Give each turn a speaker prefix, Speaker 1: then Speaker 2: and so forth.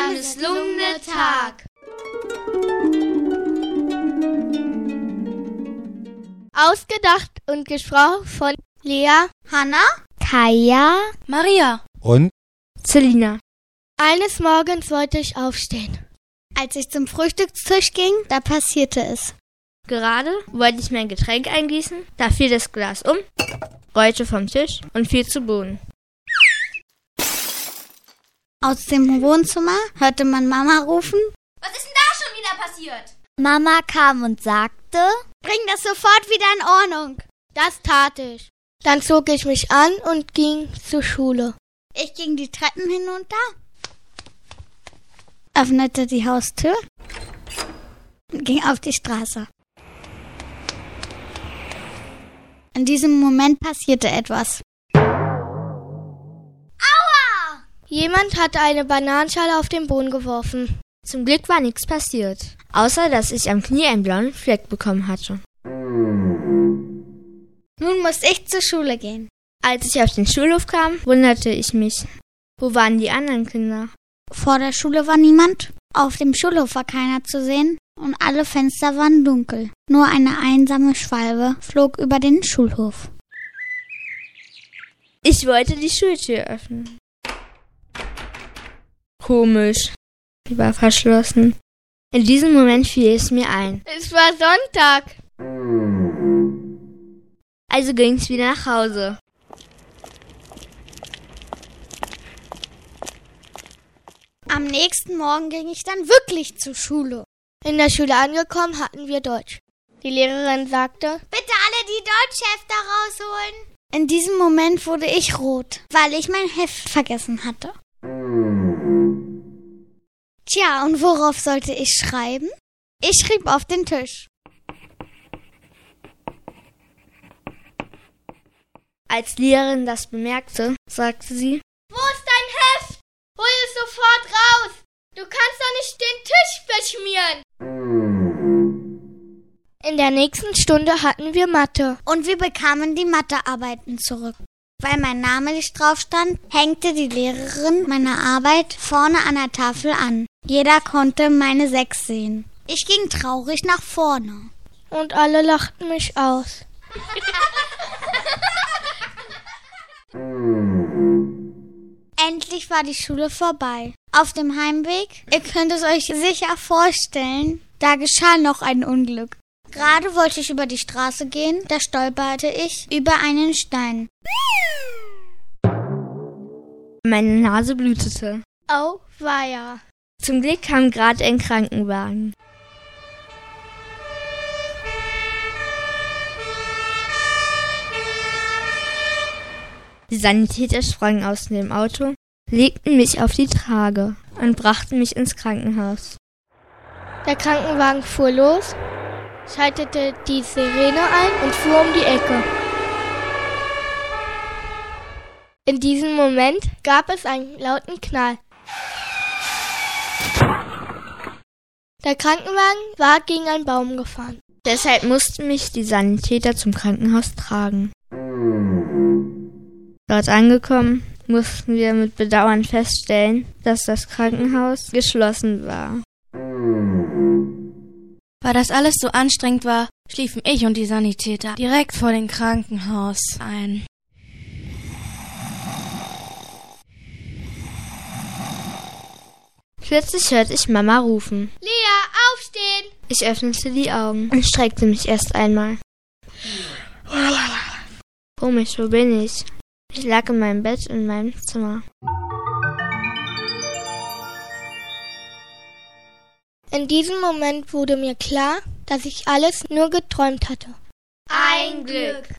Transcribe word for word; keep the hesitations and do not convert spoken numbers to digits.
Speaker 1: misslungene Tag. Ausgedacht und gesprochen von Lea,
Speaker 2: Hanna,
Speaker 1: Kaya,
Speaker 3: Maria
Speaker 4: und
Speaker 1: Selina. Eines Morgens wollte ich aufstehen.
Speaker 2: Als ich zum Frühstückstisch ging, da passierte es.
Speaker 3: Gerade wollte ich mein Getränk eingießen, da fiel das Glas um, rollte vom Tisch und fiel zu Boden.
Speaker 2: Aus dem Wohnzimmer hörte man Mama rufen.
Speaker 5: Was ist denn da schon wieder passiert?
Speaker 2: Mama kam und sagte, bring das sofort wieder in Ordnung.
Speaker 1: Das tat ich. Dann zog ich mich an und ging zur Schule.
Speaker 2: Ich ging die Treppen hinunter, öffnete die Haustür und ging auf die Straße. In diesem Moment passierte etwas.
Speaker 1: Aua! Jemand hatte eine Bananenschale auf den Boden geworfen.
Speaker 3: Zum Glück war nichts passiert, außer dass ich am Knie einen blauen Fleck bekommen hatte.
Speaker 2: Nun musste ich zur Schule gehen.
Speaker 3: Als ich auf den Schulhof kam, wunderte ich mich. Wo waren die anderen Kinder?
Speaker 2: Vor der Schule war niemand, auf dem Schulhof war keiner zu sehen und alle Fenster waren dunkel. Nur eine einsame Schwalbe flog über den Schulhof.
Speaker 3: Ich wollte die Schultür öffnen. Komisch. Sie war verschlossen. In diesem Moment fiel es mir ein.
Speaker 1: Es war Sonntag.
Speaker 3: Also ging es wieder nach Hause.
Speaker 2: Am nächsten Morgen ging ich dann wirklich zur Schule.
Speaker 1: In der Schule angekommen hatten wir Deutsch. Die Lehrerin sagte,
Speaker 2: bitte alle die Deutschhefte rausholen. In diesem Moment wurde ich rot, weil ich mein Heft vergessen hatte. Tja, und worauf sollte ich schreiben? Ich schrieb auf den Tisch.
Speaker 3: Als die Lehrerin das bemerkte, sagte sie,
Speaker 1: wo ist dein Heft? Hol es sofort raus! Du kannst doch nicht den Tisch beschmieren! In der nächsten Stunde hatten wir Mathe.
Speaker 2: Und wir bekamen die Mathearbeiten zurück. Weil mein Name nicht drauf stand, hängte die Lehrerin meine Arbeit vorne an der Tafel an. Jeder konnte meine sechs sehen. Ich ging traurig nach vorne.
Speaker 1: Und alle lachten mich aus.
Speaker 2: Endlich war die Schule vorbei. Auf dem Heimweg, ihr könnt es euch sicher vorstellen, da geschah noch ein Unglück. Gerade wollte ich über die Straße gehen, da stolperte ich über einen Stein.
Speaker 3: Meine Nase blutete.
Speaker 1: Oh, weia.
Speaker 3: Zum Glück kam gerade ein Krankenwagen. Die Sanitäter sprangen aus dem Auto, legten mich auf die Trage und brachten mich ins Krankenhaus.
Speaker 1: Der Krankenwagen fuhr los, schaltete die Sirene ein und fuhr um die Ecke. In diesem Moment gab es einen lauten Knall. Der Krankenwagen war gegen einen Baum gefahren.
Speaker 3: Deshalb mussten mich die Sanitäter zum Krankenhaus tragen. Dort angekommen, mussten wir mit Bedauern feststellen, dass das Krankenhaus geschlossen war.
Speaker 6: Weil das alles so anstrengend war, schliefen ich und die Sanitäter direkt vor dem Krankenhaus ein.
Speaker 3: Plötzlich hörte ich Mama rufen.
Speaker 1: Lea, aufstehen!
Speaker 3: Ich öffnete die Augen und streckte mich erst einmal. Komisch, wo bin ich? Ich lag in meinem Bett in meinem Zimmer.
Speaker 1: In diesem Moment wurde mir klar, dass ich alles nur geträumt hatte.
Speaker 5: Ein Glück.